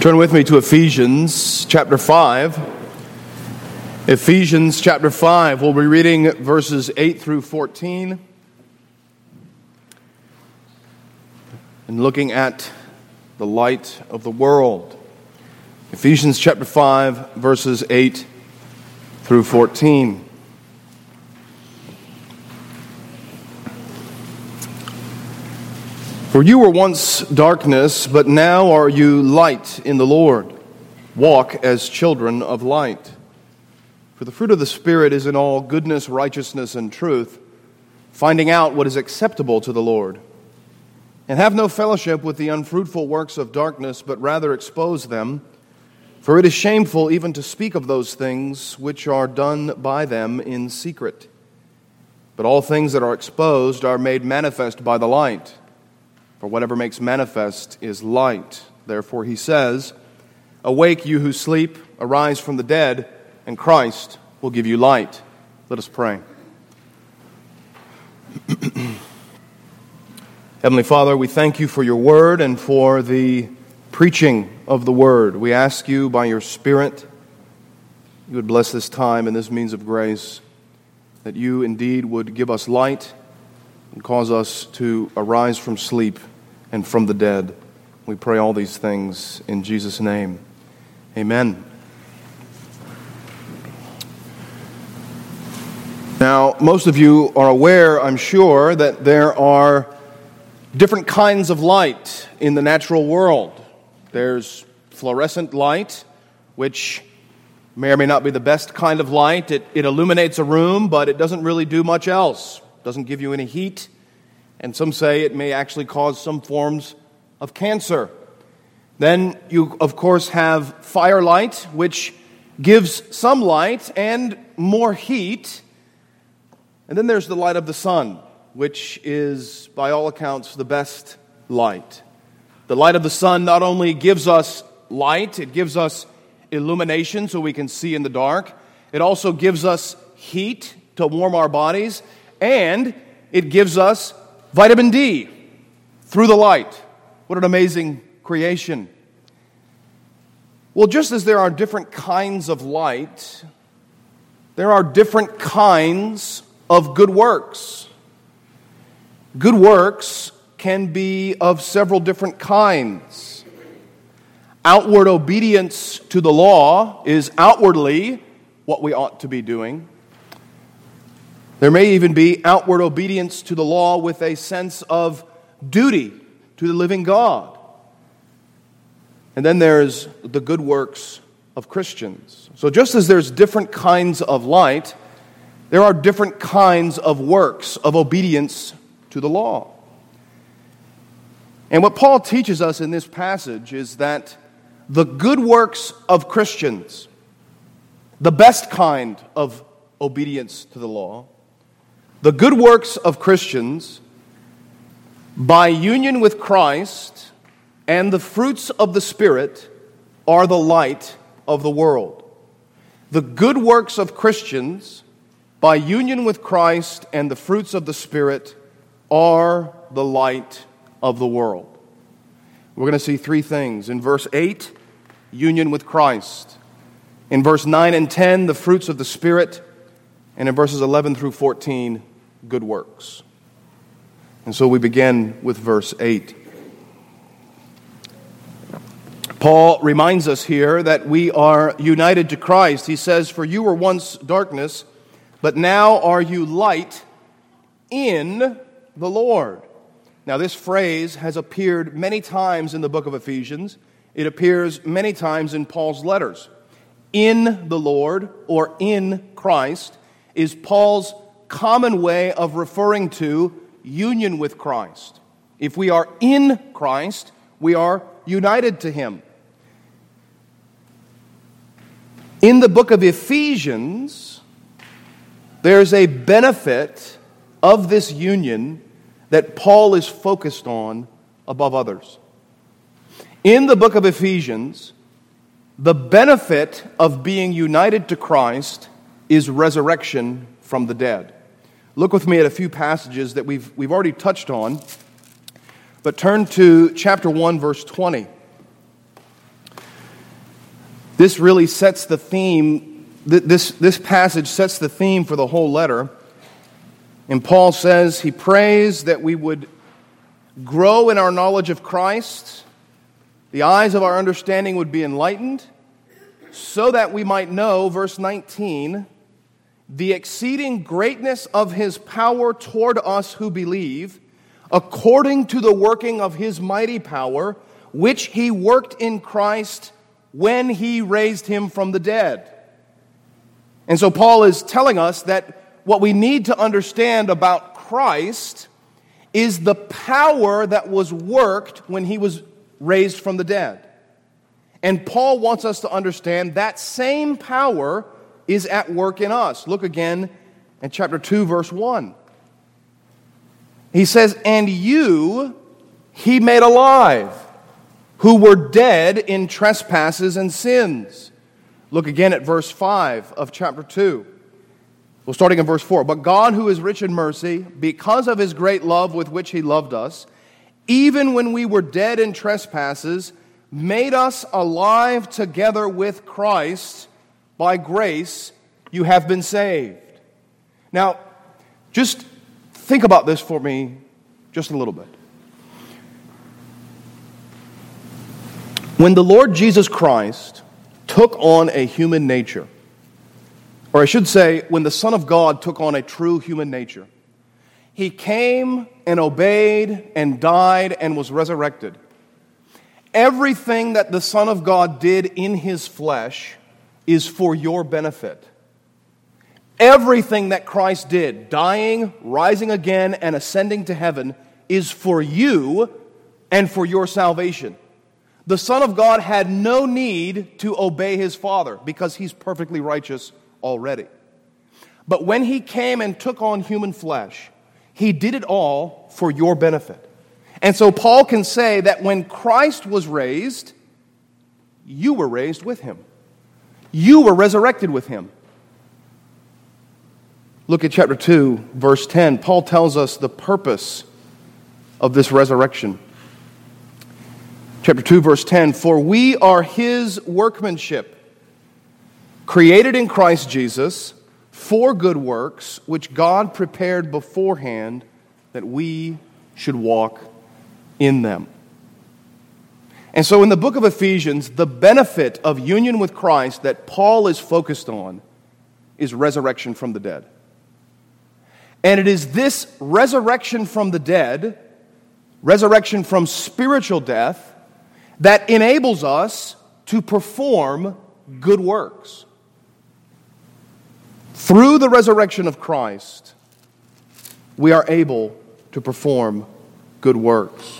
Turn with me to Ephesians chapter 5. Ephesians chapter 5. We'll be reading verses 8 through 14 and looking at the light of the world. Ephesians chapter 5, verses 8 through 14. For you were once darkness, but now are you light in the Lord. Walk as children of light. For the fruit of the Spirit is in all goodness, righteousness, and truth, finding out what is acceptable to the Lord. And have no fellowship with the unfruitful works of darkness, but rather expose them. For it is shameful even to speak of those things which are done by them in secret. But all things that are exposed are made manifest by the light. For whatever makes manifest is light. Therefore he says, awake, you who sleep, arise from the dead, and Christ will give you light. Let us pray. Heavenly Father, we thank you for your word and for the preaching of the word. We ask you by your Spirit, you would bless this time and this means of grace, that you indeed would give us light and cause us to arise from sleep and from the dead. We pray all these things in Jesus' name. Amen. Now, most of you are aware, I'm sure, that there are different kinds of light in the natural world. There's fluorescent light, which may or may not be the best kind of light. It illuminates a room, but it doesn't really do much else. It doesn't give you any heat. And some say it may actually cause some forms of cancer. Then you, of course, have firelight, which gives some light and more heat. And then there's the light of the sun, which is, by all accounts, the best light. The light of the sun not only gives us light, it gives us illumination so we can see in the dark. It also gives us heat to warm our bodies, and it gives us vitamin D through the light. What an amazing creation. Well, just as there are different kinds of light, there are different kinds of good works. Good works can be of several different kinds. Outward obedience to the law is outwardly what we ought to be doing. There may even be outward obedience to the law with a sense of duty to the living God. And then there's the good works of Christians. So just as there's different kinds of light, there are different kinds of works of obedience to the law. And what Paul teaches us in this passage is that the good works of Christians, the best kind of obedience to the law, the good works of Christians, by union with Christ and the fruits of the Spirit, are the light of the world. The good works of Christians, by union with Christ and the fruits of the Spirit, are the light of the world. We're going to see three things. In verse 8, union with Christ. In verse 9 and 10, the fruits of the Spirit. And in verses 11 through 14, good works. And so we begin with verse 8. Paul reminds us here that we are united to Christ. He says, for you were once darkness, but now are you light in the Lord. Now this phrase has appeared many times in the book of Ephesians. It appears many times in Paul's letters. In the Lord, or in Christ, is Paul's common way of referring to union with Christ. If we are in Christ, we are united to Him. In the book of Ephesians, there's a benefit of this union that Paul is focused on above others. In the book of Ephesians, the benefit of being united to Christ is resurrection from the dead. Look with me at a few passages that we've already touched on, but turn to chapter 1, verse 20. This really sets the theme, this passage sets the theme for the whole letter. And Paul says he prays that we would grow in our knowledge of Christ, the eyes of our understanding would be enlightened, so that we might know, verse 19, the exceeding greatness of his power toward us who believe, according to the working of his mighty power, which he worked in Christ when he raised him from the dead. And so Paul is telling us that what we need to understand about Christ is the power that was worked when he was raised from the dead. And Paul wants us to understand that same power is at work in us. Look again in chapter 2, verse 1. He says, "And you he made alive, who were dead in trespasses and sins." Look again at verse 5 of chapter 2. Well, starting in verse 4. "But God, who is rich in mercy, because of his great love with which he loved us, even when we were dead in trespasses, made us alive together with Christ. By grace you have been saved." Now, just think about this for me just a little bit. When the Lord Jesus Christ took on a human nature, or I should say, when the Son of God took on a true human nature, he came and obeyed and died and was resurrected. Everything that the Son of God did in his flesh is for your benefit. Everything that Christ did, dying, rising again, and ascending to heaven, is for you and for your salvation. The Son of God had no need to obey his Father because he's perfectly righteous already. But when he came and took on human flesh, he did it all for your benefit. And so Paul can say that when Christ was raised, you were raised with him. You were resurrected with him. Look at chapter 2, verse 10. Paul tells us the purpose of this resurrection. Chapter 2, verse 10, "For we are his workmanship, created in Christ Jesus for good works, which God prepared beforehand that we should walk in them." And so in the book of Ephesians, the benefit of union with Christ that Paul is focused on is resurrection from the dead. And it is this resurrection from the dead, resurrection from spiritual death, that enables us to perform good works. Through the resurrection of Christ, we are able to perform good works.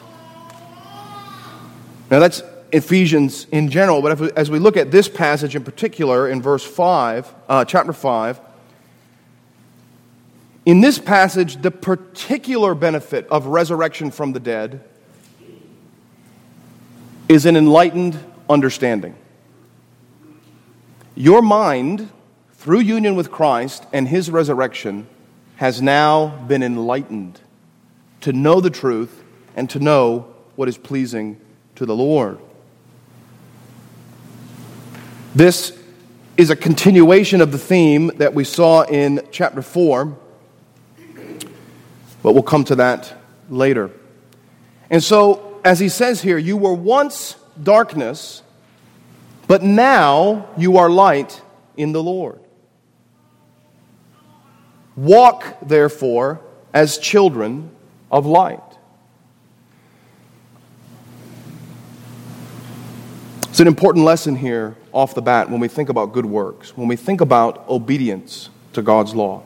Now that's Ephesians in general, but as we look at this passage in particular in verse 5, chapter 5, in this passage, the particular benefit of resurrection from the dead is an enlightened understanding. Your mind, through union with Christ and his resurrection, has now been enlightened to know the truth and to know what is pleasing to the Lord. This is a continuation of the theme that we saw in chapter 4, but we'll come to that later. And so, as he says here, you were once darkness, but now you are light in the Lord. Walk, therefore, as children of light. It's an important lesson here off the bat when we think about good works, when we think about obedience to God's law.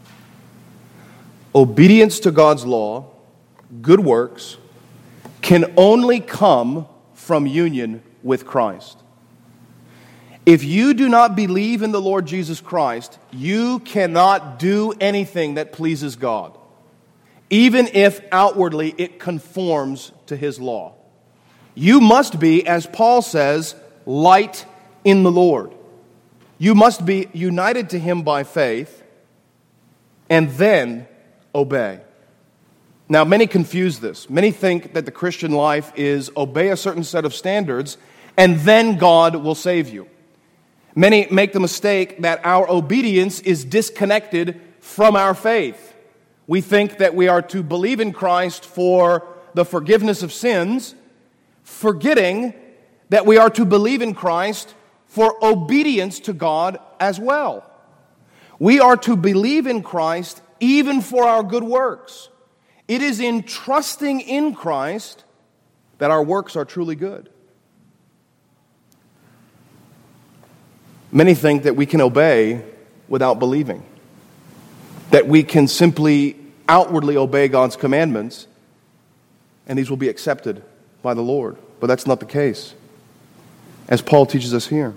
Obedience to God's law, good works, can only come from union with Christ. If you do not believe in the Lord Jesus Christ, you cannot do anything that pleases God, even if outwardly it conforms to his law. You must be, as Paul says, light in the Lord. You must be united to him by faith and then obey. Now, many confuse this. Many think that the Christian life is obey a certain set of standards and then God will save you. Many make the mistake that our obedience is disconnected from our faith. We think that we are to believe in Christ for the forgiveness of sins, forgetting that we are to believe in Christ for obedience to God as well. We are to believe in Christ even for our good works. It is in trusting in Christ that our works are truly good. Many think that we can obey without believing, that we can simply outwardly obey God's commandments and these will be accepted by the Lord. But that's not the case, as Paul teaches us here.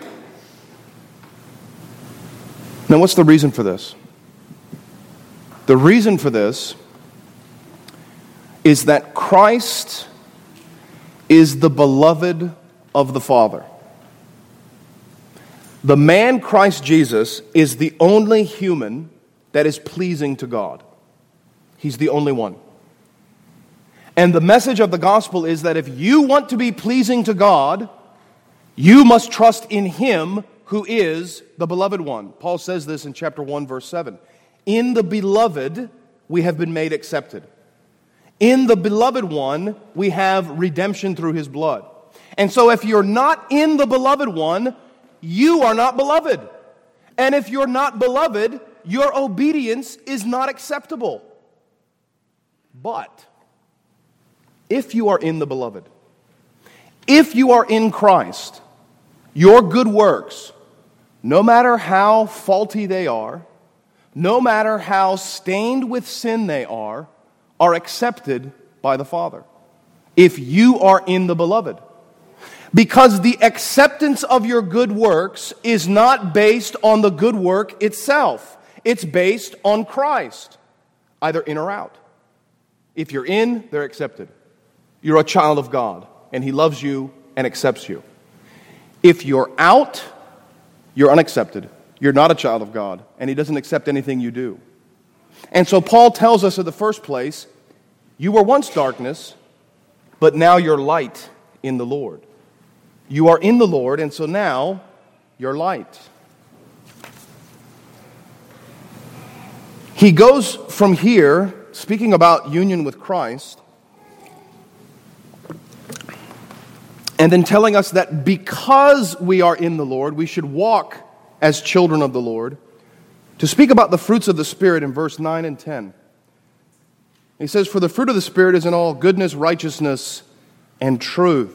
Now, what's the reason for this? The reason for this is that Christ is the beloved of the Father. The man Christ Jesus is the only human that is pleasing to God. He's the only one. And the message of the gospel is that if you want to be pleasing to God, you must trust in Him who is the beloved one. Paul says this in chapter 1, verse 7. In the beloved, we have been made accepted. In the beloved one, we have redemption through His blood. And so if you're not in the beloved one, you are not beloved. And if you're not beloved, your obedience is not acceptable. But if you are in the beloved, if you are in Christ, your good works, no matter how faulty they are, no matter how stained with sin they are accepted by the Father. If you are in the beloved. Because the acceptance of your good works is not based on the good work itself. It's based on Christ, either in or out. If you're in, they're accepted. You're a child of God, and He loves you and accepts you. If you're out, you're unaccepted. You're not a child of God, and He doesn't accept anything you do. And so Paul tells us in the first place, you were once darkness, but now you're light in the Lord. You are in the Lord, and so now you're light. He goes from here, speaking about union with Christ, and then telling us that because we are in the Lord, we should walk as children of the Lord, to speak about the fruits of the Spirit in verse 9 and 10. He says, for the fruit of the Spirit is in all goodness, righteousness, and truth.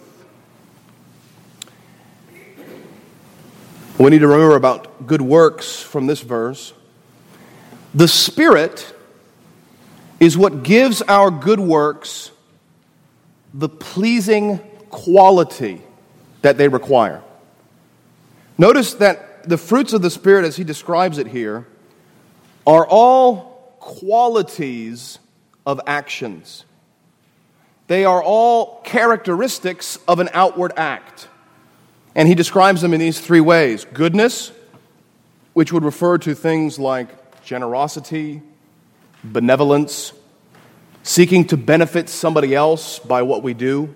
We need to remember about good works from this verse. The Spirit is what gives our good works the pleasing quality that they require. Notice that the fruits of the Spirit, as he describes it here, are all qualities of actions. They are all characteristics of an outward act. And he describes them in these three ways. Goodness, which would refer to things like generosity, benevolence, seeking to benefit somebody else by what we do.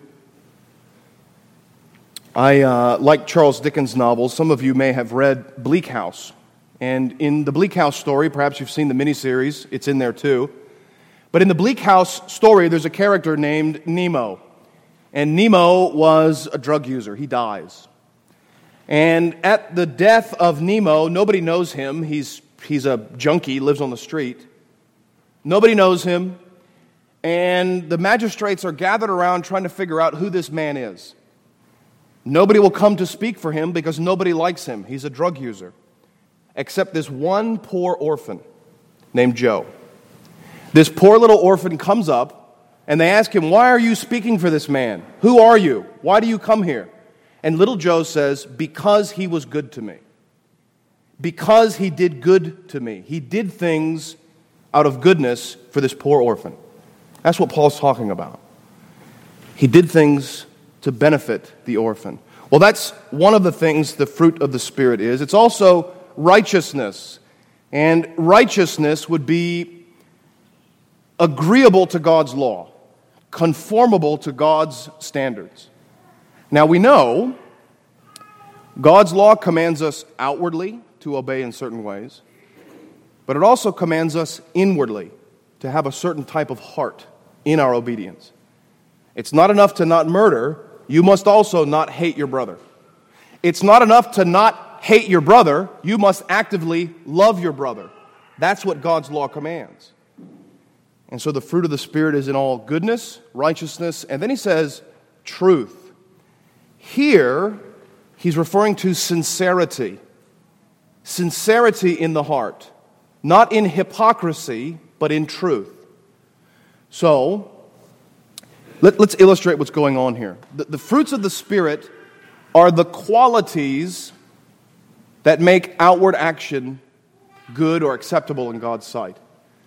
I like Charles Dickens' novels. Some of you may have read Bleak House. And in the Bleak House story, perhaps you've seen the miniseries, it's in there too. But in the Bleak House story, there's a character named Nemo. And Nemo was a drug user. He dies. And at the death of Nemo, nobody knows him. He's a junkie, lives on the street. Nobody knows him. And the magistrates are gathered around trying to figure out who this man is. Nobody will come to speak for him because nobody likes him. He's a drug user. Except this one poor orphan named Joe. This poor little orphan comes up and they ask him, why are you speaking for this man? Who are you? Why do you come here? And little Joe says, because he was good to me. Because he did good to me. He did things out of goodness for this poor orphan. That's what Paul's talking about. He did things to benefit the orphan. Well, that's one of the things the fruit of the Spirit is. It's also righteousness. And righteousness would be agreeable to God's law, conformable to God's standards. Now we know God's law commands us outwardly to obey in certain ways, but it also commands us inwardly to have a certain type of heart in our obedience. It's not enough to not murder, you must also not hate your brother. It's not enough to not hate your brother, you must actively love your brother. That's what God's law commands. And so the fruit of the Spirit is in all goodness, righteousness, and then he says truth. Here, he's referring to sincerity. Sincerity in the heart. Not in hypocrisy, but in truth. So, let's illustrate what's going on here. The fruits of the Spirit are the qualities that make outward action good or acceptable in God's sight.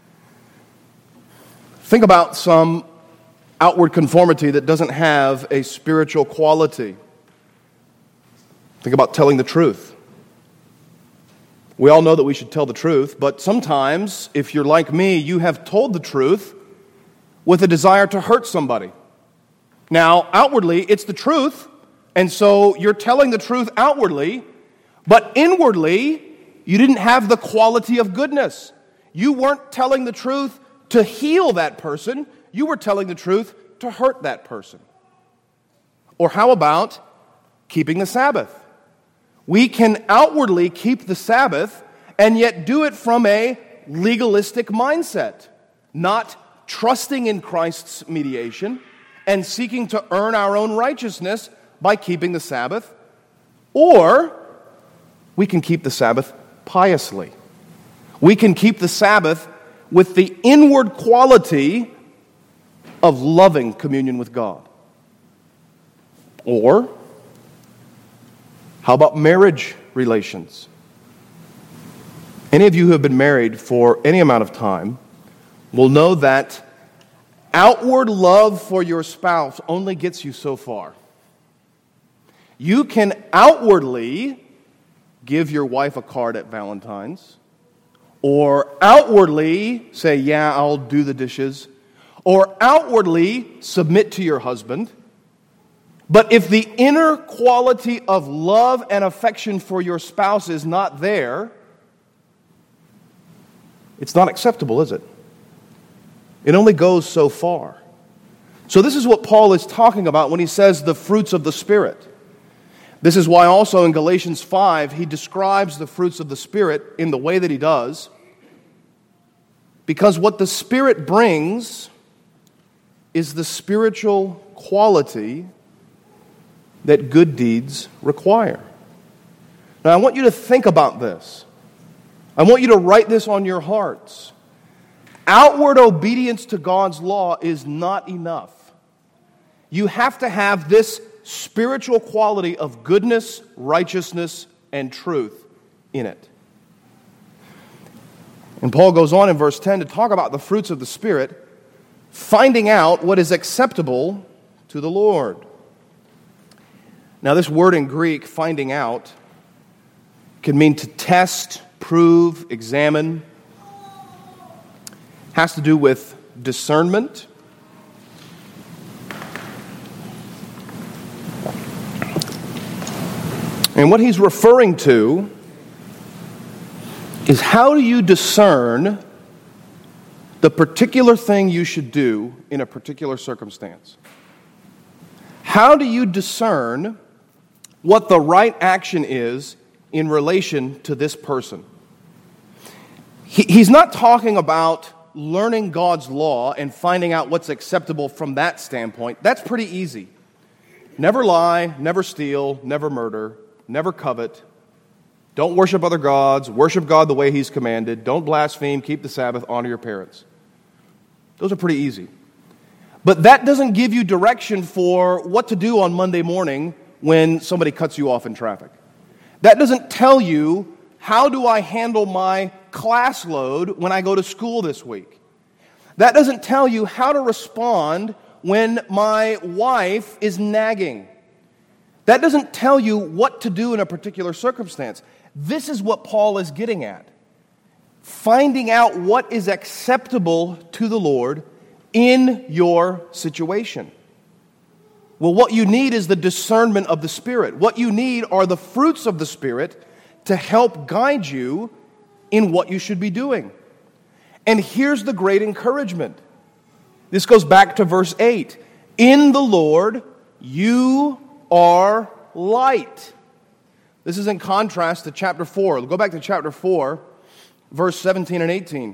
Think about some outward conformity that doesn't have a spiritual quality. Think about telling the truth. We all know that we should tell the truth, but sometimes, if you're like me, you have told the truth with a desire to hurt somebody. Now, outwardly, it's the truth, and so you're telling the truth outwardly, but inwardly, you didn't have the quality of goodness. You weren't telling the truth to heal that person, you were telling the truth to hurt that person. Or how about keeping the Sabbath? We can outwardly keep the Sabbath and yet do it from a legalistic mindset, not trusting in Christ's mediation and seeking to earn our own righteousness by keeping the Sabbath. Or we can keep the Sabbath piously. We can keep the Sabbath with the inward quality of loving communion with God. Or how about marriage relations? Any of you who have been married for any amount of time will know that outward love for your spouse only gets you so far. You can outwardly give your wife a card at Valentine's, or outwardly say, yeah, I'll do the dishes, or outwardly submit to your husband. But if the inner quality of love and affection for your spouse is not there, it's not acceptable, is it? It only goes so far. So this is what Paul is talking about when he says the fruits of the Spirit. This is why also in Galatians 5, he describes the fruits of the Spirit in the way that he does. Because what the Spirit brings is the spiritual quality that good deeds require. Now, I want you to think about this. I want you to write this on your hearts. Outward obedience to God's law is not enough. You have to have this spiritual quality of goodness, righteousness, and truth in it. And Paul goes on in verse 10 to talk about the fruits of the Spirit, finding out what is acceptable to the Lord. Now, this word in Greek, finding out, can mean to test, prove, examine. Has to do with discernment. And what he's referring to is how do you discern the particular thing you should do in a particular circumstance? How do you discern what the right action is in relation to this person? He's not talking about learning God's law and finding out what's acceptable from that standpoint. That's pretty easy. Never lie, never steal, never murder, never covet. Don't worship other gods. Worship God the way He's commanded. Don't blaspheme. Keep the Sabbath. Honor your parents. Those are pretty easy. But that doesn't give you direction for what to do on Monday morning when somebody cuts you off in traffic. That doesn't tell you, how do I handle my class load when I go to school this week? That doesn't tell you how to respond when my wife is nagging. That doesn't tell you what to do in a particular circumstance. This is what Paul is getting at. Finding out what is acceptable to the Lord in your situation. Well, what you need is the discernment of the Spirit. What you need are the fruits of the Spirit to help guide you in what you should be doing. And here's the great encouragement. This goes back to verse 8. In the Lord, you are light. This is in contrast to chapter 4. Go back to chapter 4, verse 17 and 18.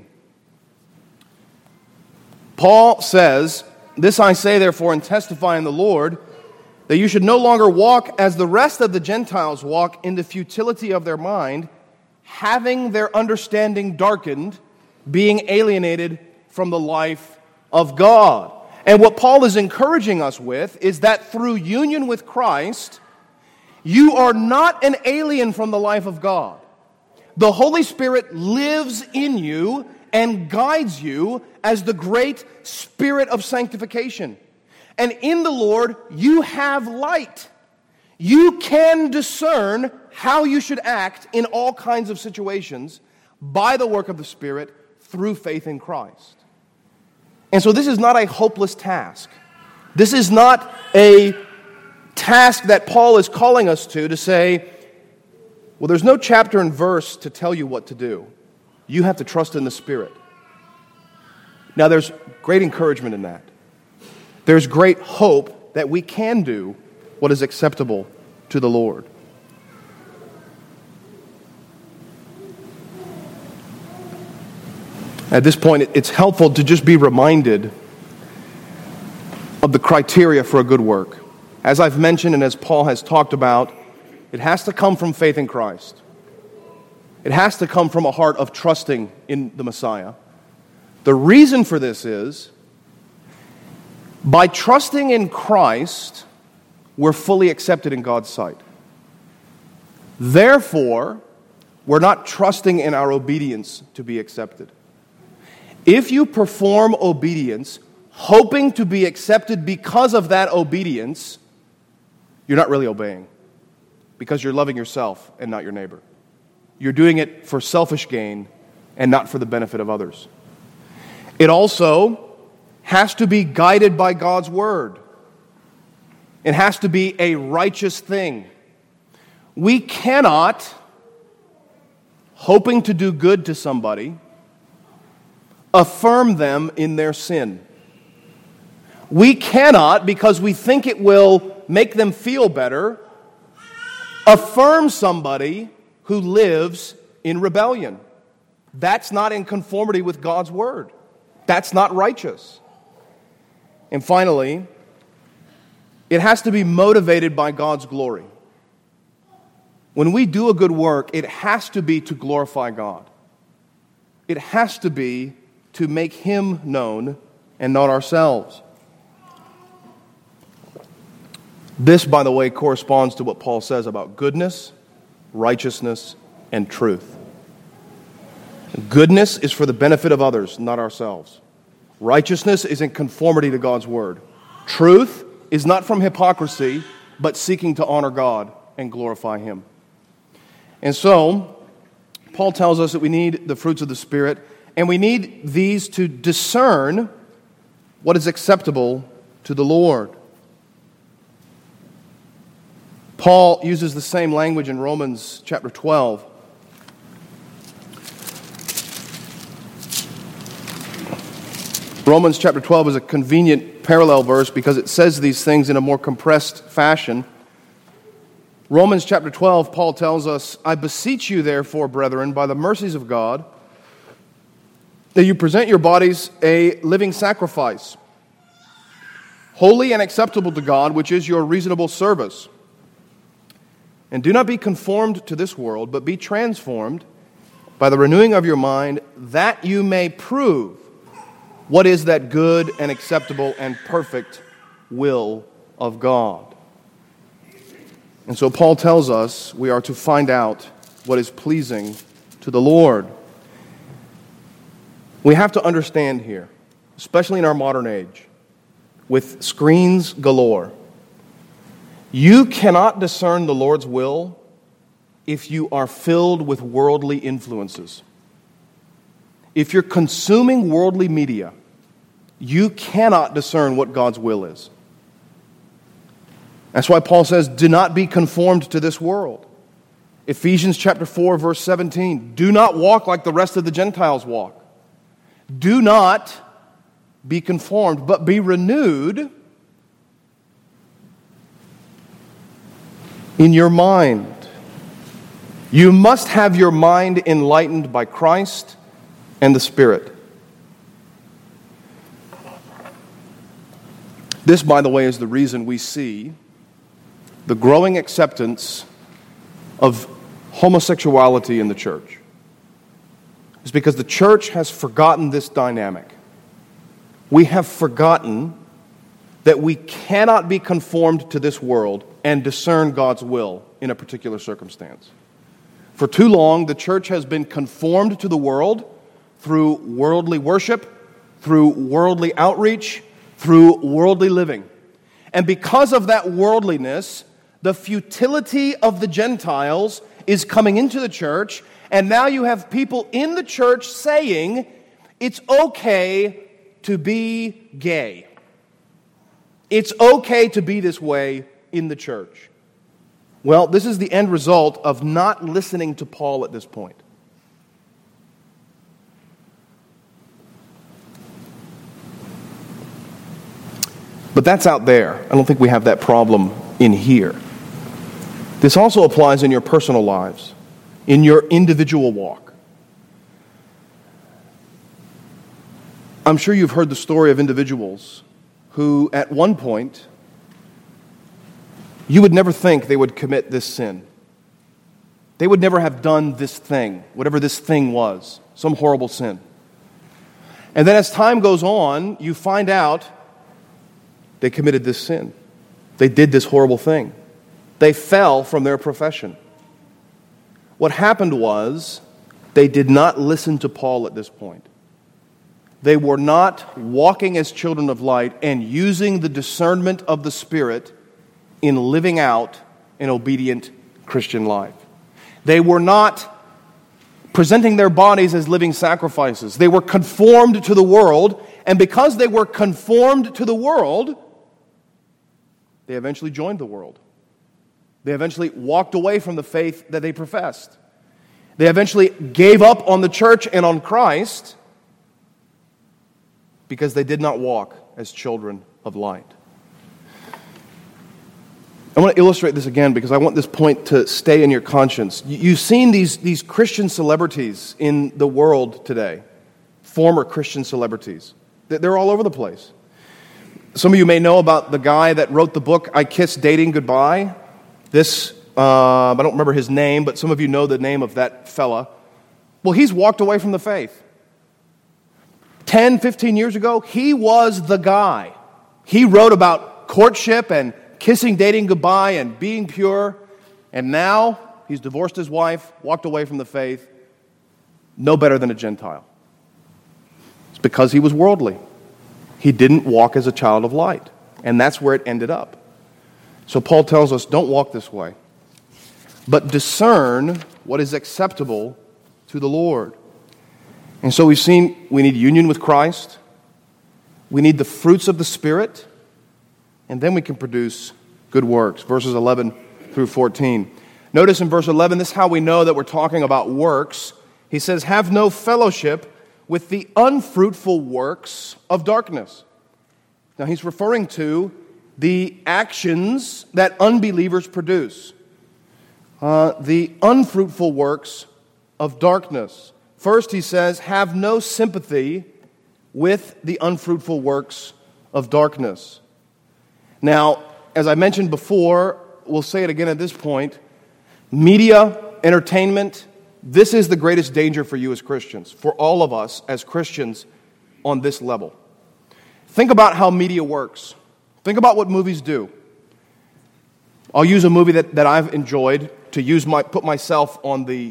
Paul says, "This I say, therefore, and testify in the Lord, that you should no longer walk as the rest of the Gentiles walk in the futility of their mind, having their understanding darkened, being alienated from the life of God." And what Paul is encouraging us with is that through union with Christ, you are not an alien from the life of God. The Holy Spirit lives in you and guides you as the great Spirit of sanctification. And in the Lord, you have light. You can discern how you should act in all kinds of situations by the work of the Spirit through faith in Christ. And so this is not a hopeless task. This is not a task that Paul is calling us to say, well, there's no chapter and verse to tell you what to do. You have to trust in the Spirit. Now, there's great encouragement in that. There's great hope that we can do what is acceptable to the Lord. At this point, it's helpful to just be reminded of the criteria for a good work. As I've mentioned and as Paul has talked about, it has to come from faith in Christ. It has to come from a heart of trusting in the Messiah. The reason for this is, by trusting in Christ, we're fully accepted in God's sight. Therefore, we're not trusting in our obedience to be accepted. If you perform obedience, hoping to be accepted because of that obedience, you're not really obeying, because you're loving yourself and not your neighbor. You're doing it for selfish gain and not for the benefit of others. It also has to be guided by God's word. It has to be a righteous thing. We cannot, hoping to do good to somebody, affirm them in their sin. We cannot, because we think it will make them feel better, affirm somebody who lives in rebellion. That's not in conformity with God's word. That's not righteous. And finally, it has to be motivated by God's glory. When we do a good work, it has to be to glorify God. It has to be to make Him known and not ourselves. This, by the way, corresponds to what Paul says about goodness, righteousness, and truth. Goodness is for the benefit of others, not ourselves. Righteousness is in conformity to God's word. Truth is not from hypocrisy, but seeking to honor God and glorify Him. And so, Paul tells us that we need the fruits of the Spirit, and we need these to discern what is acceptable to the Lord. Paul uses the same language in Romans chapter 12. Romans chapter 12 is a convenient parallel verse because it says these things in a more compressed fashion. Romans chapter 12, Paul tells us, "I beseech you, therefore, brethren, by the mercies of God, that you present your bodies a living sacrifice, holy and acceptable to God, which is your reasonable service. And do not be conformed to this world, but be transformed by the renewing of your mind, that you may prove what is that good and acceptable and perfect will of God." And so Paul tells us we are to find out what is pleasing to the Lord. We have to understand here, especially in our modern age, with screens galore, you cannot discern the Lord's will if you are filled with worldly influences. If you're consuming worldly media, you cannot discern what God's will is. That's why Paul says, do not be conformed to this world. Ephesians chapter 4, verse 17, do not walk like the rest of the Gentiles walk. Do not be conformed, but be renewed in your mind. You must have your mind enlightened by Christ and the Spirit. This, by the way, is the reason we see the growing acceptance of homosexuality in the church. It's because the church has forgotten this dynamic. We have forgotten that we cannot be conformed to this world and discern God's will in a particular circumstance. For too long, the church has been conformed to the world through worldly worship, through worldly outreach, through worldly living. And because of that worldliness, the futility of the Gentiles is coming into the church, and now you have people in the church saying it's okay to be gay. It's okay to be this way in the church. Well, this is the end result of not listening to Paul at this point. But that's out there. I don't think we have that problem in here. This also applies in your personal lives, in your individual walk. I'm sure you've heard the story of individuals who, at one point, you would never think they would commit this sin. They would never have done this thing, whatever this thing was, some horrible sin. And then as time goes on, you find out they committed this sin. They did this horrible thing. They fell from their profession. What happened was they did not listen to Paul at this point. They were not walking as children of light and using the discernment of the Spirit in living out an obedient Christian life. They were not presenting their bodies as living sacrifices. They were conformed to the world, and because they were conformed to the world, they eventually joined the world. They eventually walked away from the faith that they professed. They eventually gave up on the church and on Christ because they did not walk as children of light. I want to illustrate this again because I want this point to stay in your conscience. You've seen these Christian celebrities in the world today, former Christian celebrities. They're all over the place. Some of you may know about the guy that wrote the book, I Kissed Dating Goodbye. I don't remember his name, but some of you know the name of that fella. Well, he's walked away from the faith. 10, 15 years ago, he was the guy. He wrote about courtship and kissing, dating goodbye, and being pure. And now, he's divorced his wife, walked away from the faith, no better than a Gentile. It's because he was worldly. He didn't walk as a child of light. And that's where it ended up. So Paul tells us, don't walk this way, but discern what is acceptable to the Lord. And so we've seen we need union with Christ, we need the fruits of the Spirit, and then we can produce good works. Verses 11 through 14. Notice in verse 11, this is how we know that we're talking about works. He says, have no fellowship with the unfruitful works of darkness. Now he's referring to the actions that unbelievers produce. The unfruitful works of darkness. First, he says, have no sympathy with the unfruitful works of darkness. Now, as I mentioned before, we'll say it again at this point, media, entertainment, this is the greatest danger for you as Christians, for all of us as Christians on this level. Think about how media works. Think about what movies do. I'll use a movie that I've enjoyed to put myself on the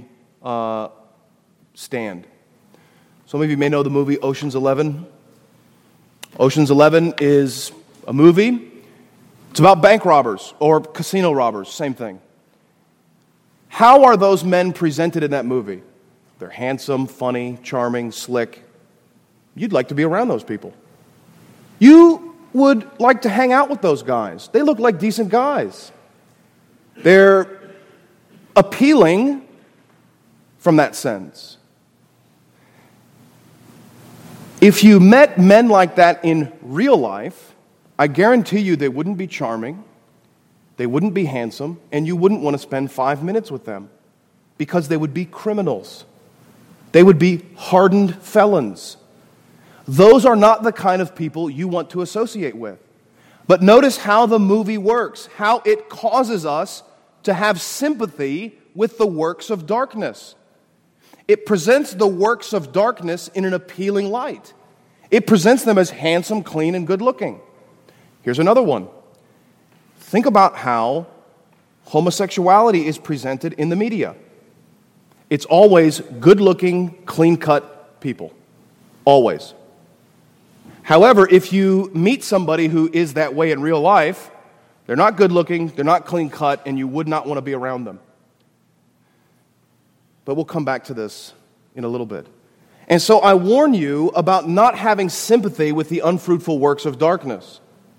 stand. Some of you may know the movie Ocean's 11. Ocean's 11 is a movie. It's about bank robbers or casino robbers, same thing. How are those men presented in that movie? They're handsome, funny, charming, slick. You'd like to be around those people. You would like to hang out with those guys. They look like decent guys. They're appealing from that sense. If you met men like that in real life, I guarantee you they wouldn't be charming, they wouldn't be handsome, and you wouldn't want to spend 5 minutes with them because they would be criminals. They would be hardened felons. Those are not the kind of people you want to associate with. But notice how the movie works, how it causes us to have sympathy with the works of darkness. It presents the works of darkness in an appealing light. It presents them as handsome, clean, and good-looking. Here's another one. Think about how homosexuality is presented in the media. It's always good-looking, clean-cut people. Always. However, if you meet somebody who is that way in real life, they're not good-looking, they're not clean-cut, and you would not want to be around them. But we'll come back to this in a little bit. And so I warn you about not having sympathy with the unfruitful works of darkness.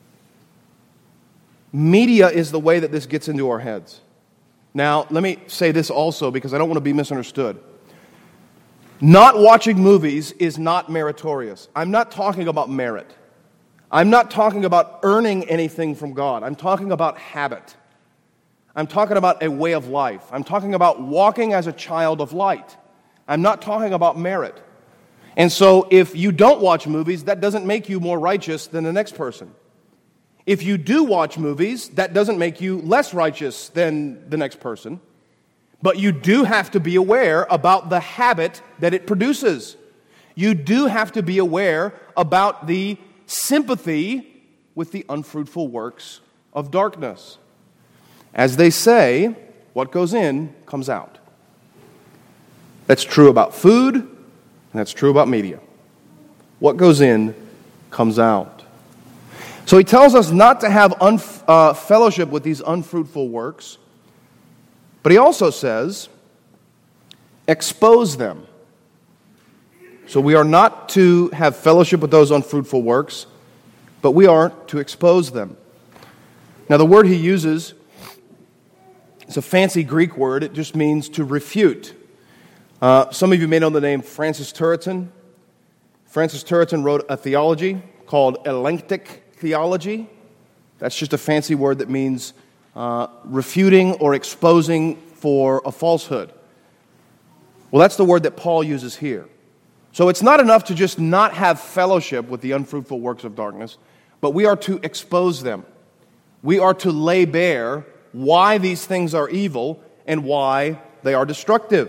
Media is the way that this gets into our heads. Now, let me say this also because I don't want to be misunderstood. Not watching movies is not meritorious. I'm not talking about merit. I'm not talking about earning anything from God. I'm talking about habit. I'm talking about a way of life. I'm talking about walking as a child of light. I'm not talking about merit. And so if you don't watch movies, that doesn't make you more righteous than the next person. If you do watch movies, that doesn't make you less righteous than the next person. But you do have to be aware about the habit that it produces. You do have to be aware about the sympathy with the unfruitful works of darkness. As they say, what goes in comes out. That's true about food, and that's true about media. What goes in comes out. So he tells us not to have fellowship with these unfruitful works, but he also says, expose them. So we are not to have fellowship with those unfruitful works, but we are to expose them. Now the word he uses is a fancy Greek word. It just means to refute. Some of you may know the name Francis Turretin. Francis Turretin wrote a theology called elenctic theology. That's just a fancy word that means refuting or exposing for a falsehood. Well, that's the word that Paul uses here. So it's not enough to just not have fellowship with the unfruitful works of darkness, but we are to expose them. We are to lay bare why these things are evil and why they are destructive.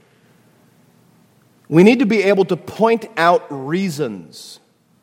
We need to be able to point out reasons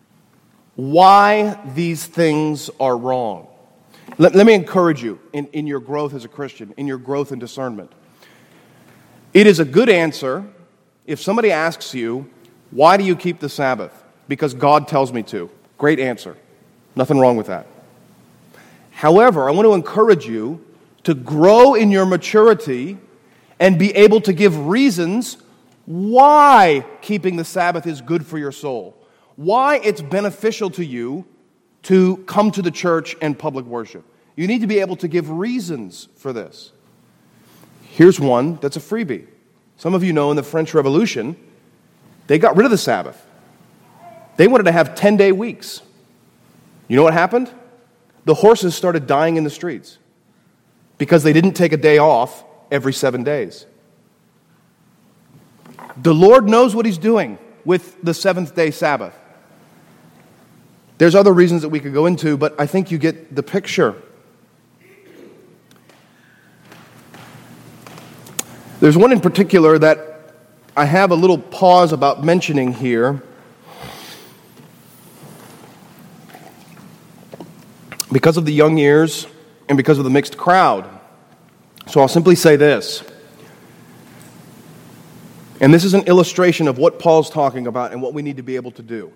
why these things are wrong. Let me encourage you in your growth as a Christian, in your growth in discernment. It is a good answer if somebody asks you, why do you keep the Sabbath? Because God tells me to. Great answer. Nothing wrong with that. However, I want to encourage you to grow in your maturity and be able to give reasons why keeping the Sabbath is good for your soul, why it's beneficial to you to come to the church and public worship. You need to be able to give reasons for this. Here's one that's a freebie. Some of you know in the French Revolution, they got rid of the Sabbath. They wanted to have 10-day weeks. You know what happened? The horses started dying in the streets because they didn't take a day off every 7 days. The Lord knows what He's doing with the seventh-day Sabbath. There's other reasons that we could go into, but I think you get the picture. There's one in particular that I have a little pause about mentioning here because of the young ears and because of the mixed crowd. So I'll simply say this. And this is an illustration of what Paul's talking about and what we need to be able to do.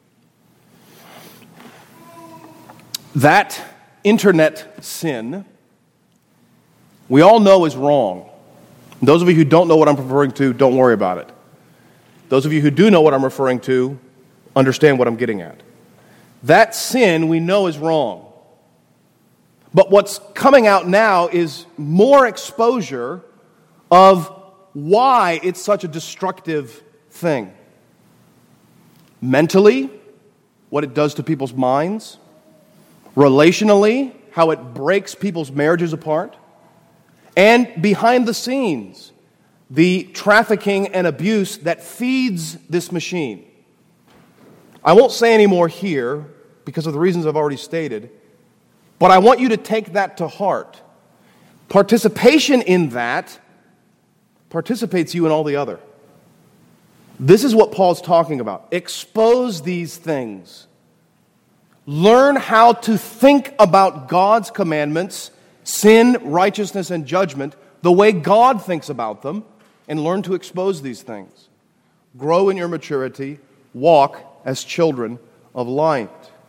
That internet sin, we all know is wrong. Those of you who don't know what I'm referring to, don't worry about it. Those of you who do know what I'm referring to, understand what I'm getting at. That sin we know is wrong. But what's coming out now is more exposure of why it's such a destructive thing. Mentally, what it does to people's minds. Relationally, how it breaks people's marriages apart. And behind the scenes, the trafficking and abuse that feeds this machine. I won't say any more here because of the reasons I've already stated, but I want you to take that to heart. Participation in that participates you in all the other. This is what Paul's talking about. Expose these things. Learn how to think about God's commandments, sin, righteousness, and judgment, the way God thinks about them, and learn to expose these things. Grow in your maturity. Walk as children of light.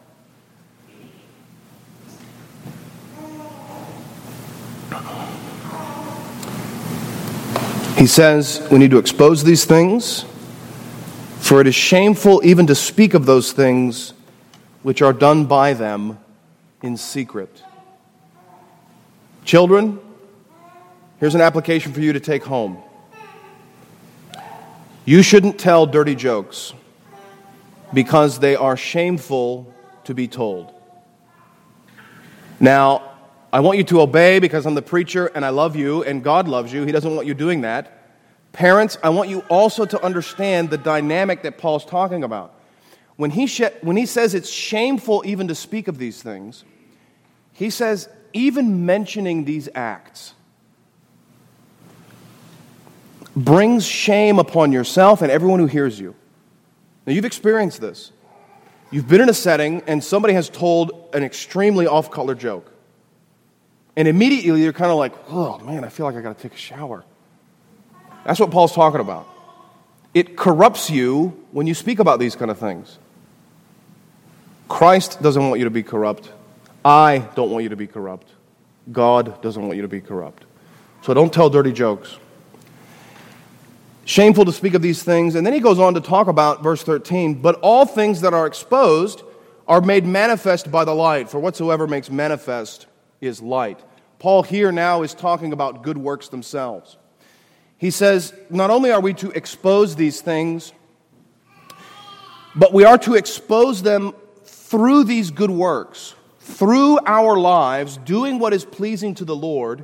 He says we need to expose these things, for it is shameful even to speak of those things which are done by them in secret. Children, here's an application for you to take home. You shouldn't tell dirty jokes because they are shameful to be told. Now, I want you to obey because I'm the preacher and I love you and God loves you. He doesn't want you doing that. Parents, I want you also to understand the dynamic that Paul's talking about. When he says it's shameful even to speak of these things, he says even mentioning these acts brings shame upon yourself and everyone who hears you. Now, you've experienced this. You've been in a setting and somebody has told an extremely off-color joke. And immediately you're kind of like, oh man, I feel like I got to take a shower. That's what Paul's talking about. It corrupts you when you speak about these kind of things. Christ doesn't want you to be corrupt. I don't want you to be corrupt. God doesn't want you to be corrupt. So don't tell dirty jokes. Shameful to speak of these things. And then he goes on to talk about verse 13. But all things that are exposed are made manifest by the light. For whatsoever makes manifest is light. Paul here now is talking about good works themselves. He says, not only are we to expose these things, but we are to expose them through these good works, through our lives, doing what is pleasing to the Lord,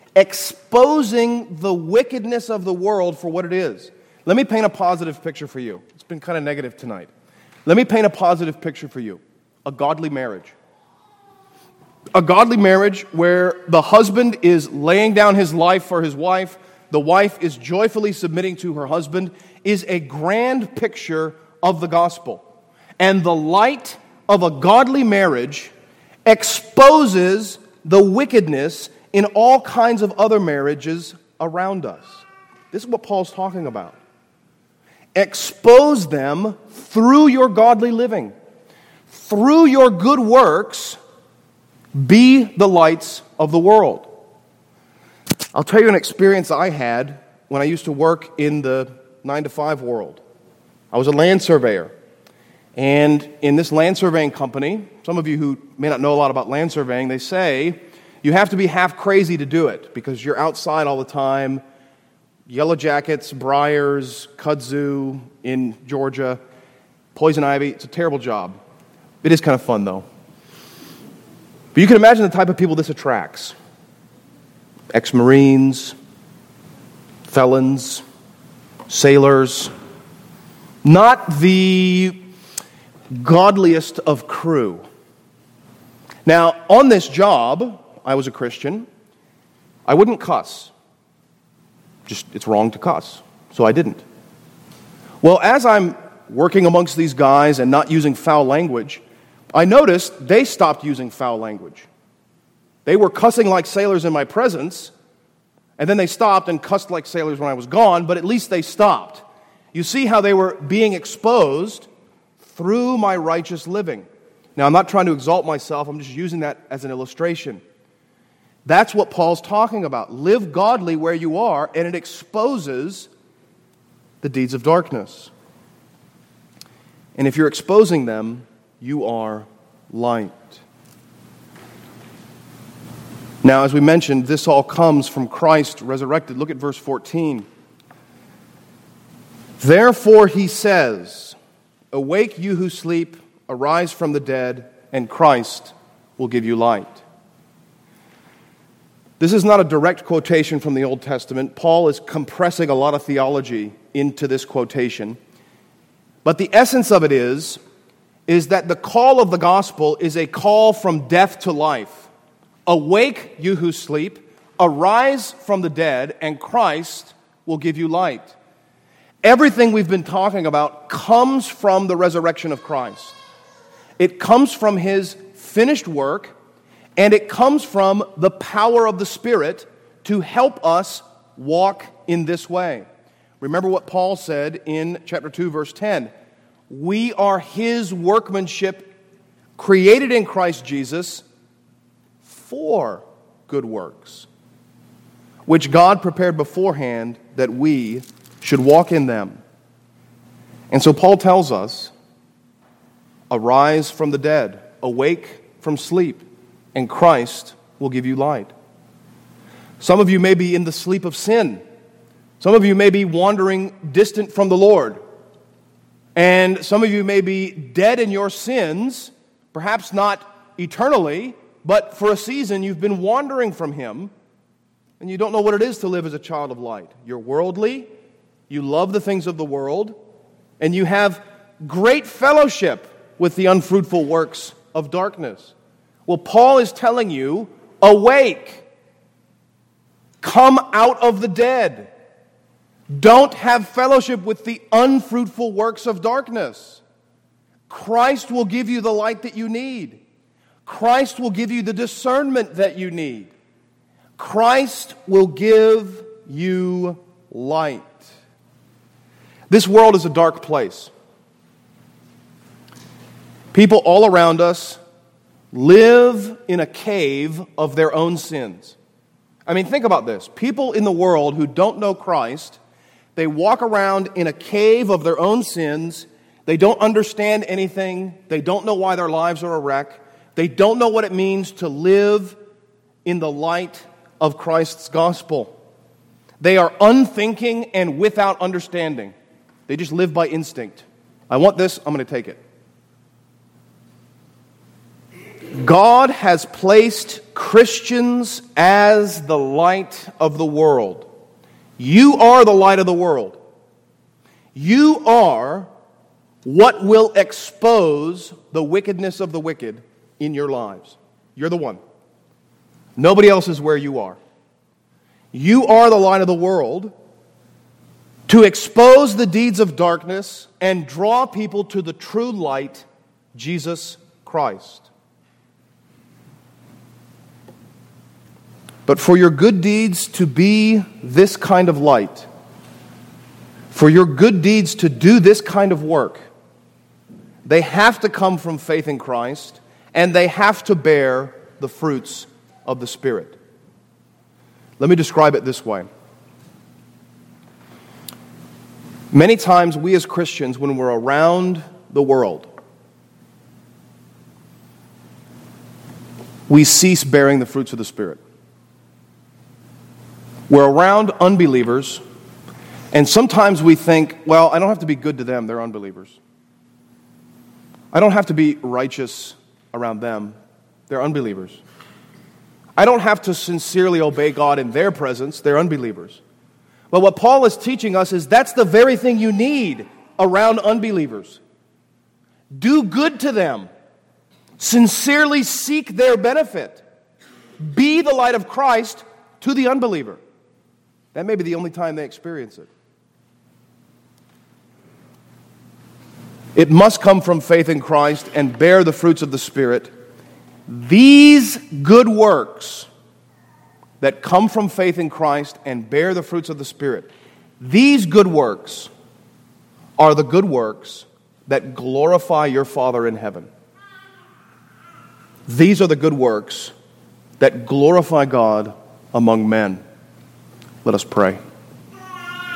exposing the wickedness of the world for what it is. Let me paint a positive picture for you. It's been kind of negative tonight. Let me paint a positive picture for you. A godly marriage. A godly marriage where the husband is laying down his life for his wife, the wife is joyfully submitting to her husband, is a grand picture of the gospel. And the light of a godly marriage exposes the wickedness in all kinds of other marriages around us. This is what Paul's talking about. Expose them through your godly living. Through your good works, be the lights of the world. I'll tell you an experience I had when I used to work in the 9-to-5 world. I was a land surveyor. And in this land surveying company, some of you who may not know a lot about land surveying, they say you have to be half crazy to do it because you're outside all the time. Yellow jackets, briars, kudzu in Georgia, poison ivy. It's a terrible job. It is kind of fun, though. But you can imagine the type of people this attracts. Ex-Marines, felons, sailors, not the godliest of crew. Now, on this job, I was a Christian. I wouldn't cuss. Just, it's wrong to cuss, so I didn't. Well, as I'm working amongst these guys and not using foul language, I noticed they stopped using foul language. They were cussing like sailors in my presence, and then they stopped and cussed like sailors when I was gone, but at least they stopped. You see how they were being exposed through my righteous living. Now, I'm not trying to exalt myself, I'm just using that as an illustration. That's what Paul's talking about. Live godly where you are, and it exposes the deeds of darkness. And if you're exposing them, you are light. Now, as we mentioned, this all comes from Christ resurrected. Look at verse 14. Therefore he says, awake you who sleep, arise from the dead, and Christ will give you light. This is not a direct quotation from the Old Testament. Paul is compressing a lot of theology into this quotation. But the essence of it is that the call of the gospel is a call from death to life. Awake, you who sleep, arise from the dead, and Christ will give you light. Everything we've been talking about comes from the resurrection of Christ. It comes from His finished work, and it comes from the power of the Spirit to help us walk in this way. Remember what Paul said in chapter 2, verse 10. We are His workmanship, created in Christ Jesus for good works, which God prepared beforehand that we should walk in them. And so Paul tells us, arise from the dead, awake from sleep, and Christ will give you light. Some of you may be in the sleep of sin. Some of you may be wandering distant from the Lord. And some of you may be dead in your sins, perhaps not eternally, but for a season you've been wandering from Him, and you don't know what it is to live as a child of light. You're worldly, you love the things of the world, and you have great fellowship with the unfruitful works of darkness. Well, Paul is telling you, awake, come out of the dead. Don't have fellowship with the unfruitful works of darkness. Christ will give you the light that you need. Christ will give you the discernment that you need. Christ will give you light. This world is a dark place. People all around us live in a cave of their own sins. I mean, think about this. People in the world who don't know Christ, they walk around in a cave of their own sins. They don't understand anything. They don't know why their lives are a wreck. They don't know what it means to live in the light of Christ's gospel. They are unthinking and without understanding. They just live by instinct. I want this, I'm going to take it. God has placed Christians as the light of the world. You are the light of the world. You are what will expose the wickedness of the wicked in your lives. You're the one. Nobody else is where you are. You are the light of the world to expose the deeds of darkness and draw people to the true light, Jesus Christ. But for your good deeds to be this kind of light, for your good deeds to do this kind of work, they have to come from faith in Christ, and they have to bear the fruits of the Spirit. Let me describe it this way. Many times we as Christians, when we're around the world, we cease bearing the fruits of the Spirit. We're around unbelievers, and sometimes we think, well, I don't have to be good to them, they're unbelievers. I don't have to be righteous around them, they're unbelievers. I don't have to sincerely obey God in their presence, they're unbelievers. But what Paul is teaching us is that's the very thing you need around unbelievers. Do good to them. Sincerely seek their benefit. Be the light of Christ to the unbeliever. That may be the only time they experience it. It must come from faith in Christ and bear the fruits of the Spirit. These good works that come from faith in Christ and bear the fruits of the Spirit, these good works are the good works that glorify your Father in heaven. These are the good works that glorify God among men. Let us pray.